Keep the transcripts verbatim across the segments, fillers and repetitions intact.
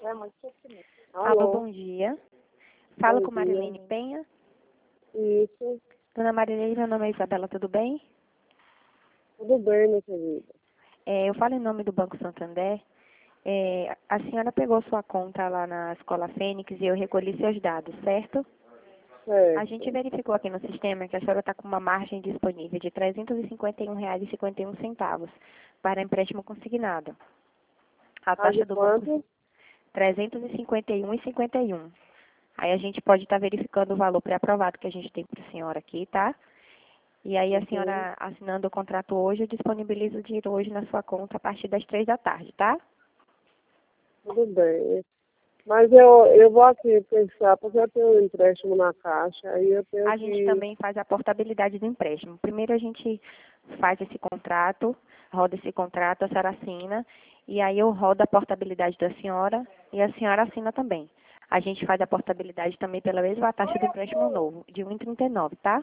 Alô, Alô, bom dia. Falo bom com dia. Marilene Penha. Isso, Dona Marilene, meu nome é Isabela, tudo bem? tudo bem, minha querida. É, eu falo em nome do Banco Santander. É, a senhora pegou sua conta lá na Escola Fênix e eu recolhi seus dados, certo? A gente Certo. verificou aqui no sistema que a senhora está com uma margem disponível de trezentos e cinquenta e um reais e cinquenta e um centavos para empréstimo consignado. A Ah, de taxa do banco quanto? trezentos e cinquenta e um reais e cinquenta e um. Aí a gente pode estar verificando o valor pré-aprovado que a gente tem para a senhora aqui, tá? E aí a Uhum, senhora assinando o contrato hoje, eu disponibilizo o dinheiro hoje na sua conta a partir das três da tarde, tá? tudo bem. Mas eu, eu vou aqui pensar, porque eu tenho um empréstimo na caixa, aí eu tenho A gente que... também faz a portabilidade do empréstimo. Primeiro a gente faz esse contrato, roda esse contrato, a senhora assina, e aí eu rodo a portabilidade da senhora e a senhora assina também. A gente faz a portabilidade também pela mesma taxa do empréstimo novo, de um vírgula trinta e nove, tá?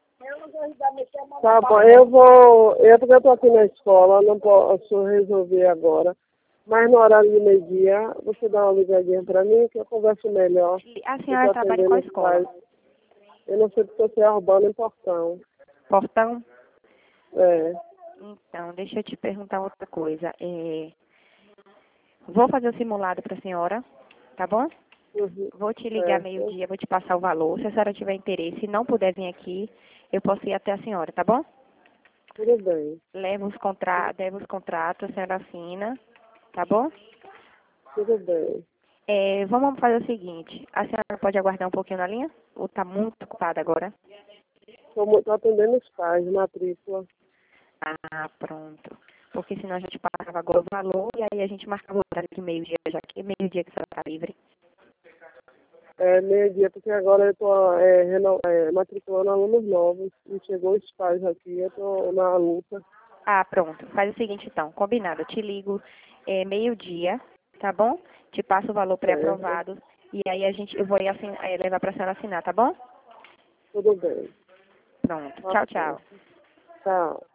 Tá bom, eu vou... Eu, porque eu tô aqui na escola, não posso resolver agora. Mas no horário de meio-dia, você dá uma ligadinha pra mim, que eu converso melhor. A Eu tô senhora trabalha em atendendo qual os pais. escola? Eu não sei porque você é urbano em Portão. Portão? É. Então, deixa eu te perguntar outra coisa. É, vou fazer o simulado para a senhora, tá bom? Uhum. Vou te ligar Certo. meio-dia, vou te passar o valor. Se a senhora tiver interesse e não puder vir aqui, eu posso ir até a senhora, tá bom? Tudo bem. Leva os contratos, leva os contratos, a senhora assina, tá bom? Tudo bem. É, vamos fazer o seguinte, a senhora pode aguardar um pouquinho na linha? Ou está muito ocupada agora? Estou atendendo os pais, matrícula. Ah, pronto. Porque senão a gente passava agora o valor e aí a gente marcava o horário de meio-dia, já que é meio-dia que a senhora está livre. É meio-dia, porque agora eu estou é, reno- é, matriculando alunos novos e chegou os pais aqui, eu estou na luta. Ah, pronto. Faz o seguinte então, combinado. Eu te ligo é, meio-dia, tá bom? Te passo o valor Certo. pré-aprovado e aí a gente, eu vou ir assin- é, levar para a senhora assinar, tá bom? Tudo bem. Pronto. Tchau, Ok. tchau. Tchau.